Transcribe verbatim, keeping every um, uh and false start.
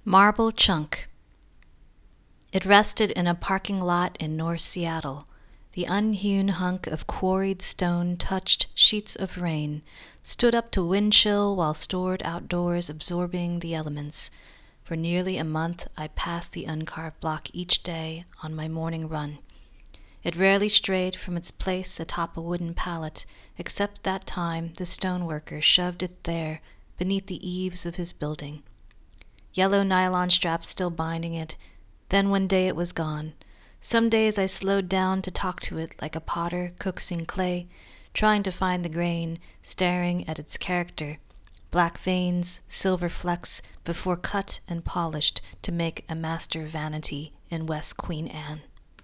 Marble Chunk. It rested in a parking lot in North Seattle. The unhewn hunk of quarried stone touched sheets of rain, stood up to wind chill while stored outdoors absorbing the elements. For nearly a month I passed the uncarved block each day on my morning run. It rarely strayed from its place atop a wooden pallet, except that time the stoneworker shoved it there beneath the eaves of his building. Yellow nylon straps still binding it. Then one day it was gone. Some days I slowed down to talk to it like a potter coaxing clay, trying to find the grain, staring at its character, black veins, silver flecks, before cut and polished to make a master vanity in West Queen Anne.